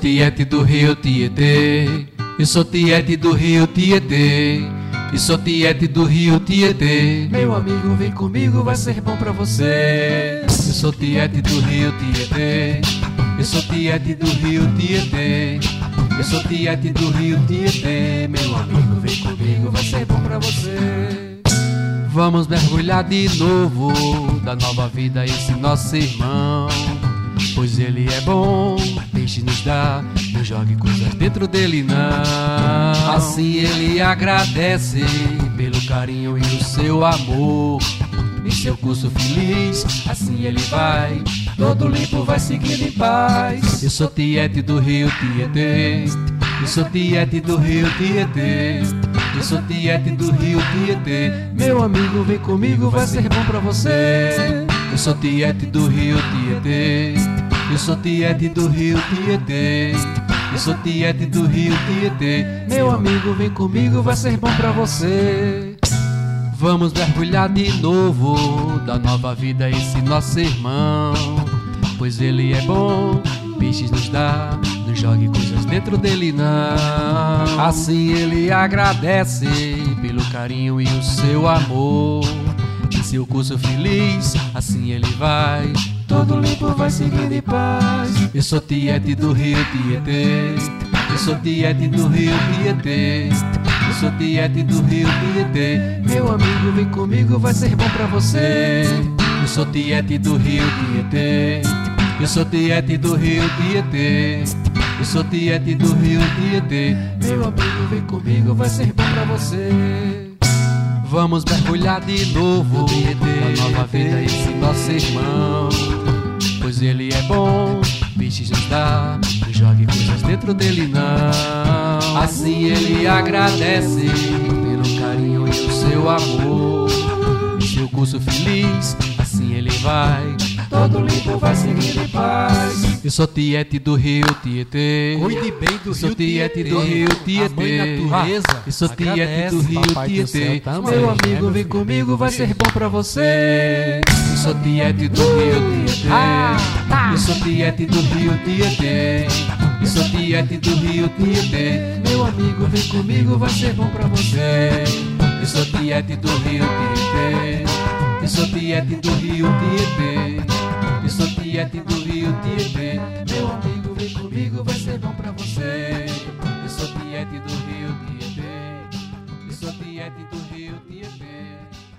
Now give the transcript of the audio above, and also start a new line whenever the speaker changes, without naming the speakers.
tiete do rio Tietê, eu sou tiete do rio Tietê, eu sou tiete do rio Tietê.
Meu amigo, vem comigo, vai ser bom pra você.
Eu sou tiete do rio Tietê, eu sou tiete do rio Tietê, eu sou tiete do rio Tietê.
Meu amigo, vem comigo, vai ser bom pra você.
Vamos mergulhar de novo, da nova vida esse nosso irmão, pois ele é bom, peixe nos dá, não jogue coisas dentro dele não. Assim ele agradece pelo carinho e o seu amor, em seu curso feliz, assim ele vai, todo limpo vai seguindo em paz. Eu sou tiete do rio Tietê, eu sou tiete do rio Tietê, eu sou tiete do rio Tietê.
Meu amigo, vem comigo, vai ser bom pra você.
Eu sou tiete do rio Tietê, eu sou tiete do rio Tietê, eu sou tiete do rio Tietê.
Meu amigo, vem comigo, vai ser bom pra você.
Vamos mergulhar de novo, da nova vida esse nosso irmão, pois ele é bom, peixes nos dá, não jogue coisas dentro dele não. Assim ele agradece pelo carinho e o seu amor, em seu curso feliz, assim ele vai,
todo limpo vai seguindo em paz.
Eu sou tiete do rio Tietê, eu sou tiete do rio Tietê, eu sou tiete do rio Tietê.
Meu amigo, vem comigo, vai ser bom pra você.
Eu sou tiete do rio Tietê, eu sou tiete do rio Tietê, eu sou tiete do rio Tietê.
Meu amigo, vem comigo, vai ser bom pra você.
Vamos mergulhar de novo, da nova vida esse nosso irmão, pois ele é bom, peixes nos dá, não jogue coisas dentro dele não. Assim ele agradece pelo carinho e o seu amor, em seu curso feliz, assim ele vai,
todo limpo vai seguindo em paz.
Eu sou tiete do rio Tietê,
Cuide bem do
sou
rio
tiete
Tietê,
do rio
a mãe
Tietê.
natureza
Eu sou tiete do rio Tietê.
Meu amigo, vem comigo, vai ser bom pra você.
Eu sou tiete do rio Tietê, eu sou tiete do rio Tietê, eu sou tiete do rio Tietê.
Meu amigo, vem comigo, vai ser bom pra você.
Eu sou tiete do rio Tietê, eu sou tiete do rio Tietê, eu sou tiete do rio Tietê.
Meu amigo, vem comigo, vai ser bom pra você.
Eu sou tiete do rio Tietê, eu sou tiete do rio Tietê.